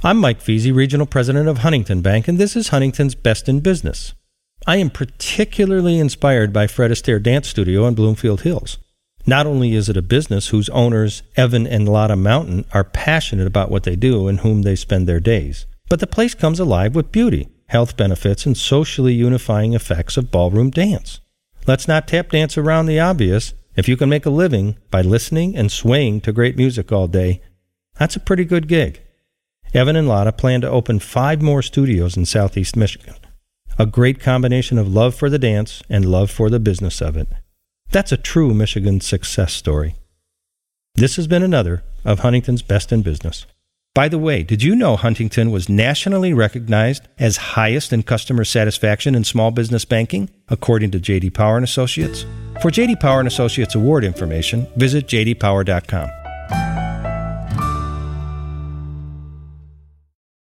I'm Mike Feasy, Regional President of Huntington Bank, and this is Huntington's Best in Business. I am particularly inspired by Fred Astaire Dance Studio in Bloomfield Hills. Not only is it a business whose owners, Evan and Lotta Mountain, are passionate about what they do and whom they spend their days, but the place comes alive with beauty, health benefits, and socially unifying effects of ballroom dance. Let's not tap dance around the obvious. If you can make a living by listening and swaying to great music all day, that's a pretty good gig. Evan and Lotta plan to open 5 more studios in Southeast Michigan. A great combination of love for the dance and love for the business of it. That's a true Michigan success story. This has been another of Huntington's Best in Business. By the way, did you know Huntington was nationally recognized as highest in customer satisfaction in small business banking, according to J.D. Power & Associates? For J.D. Power & Associates award information, visit jdpower.com.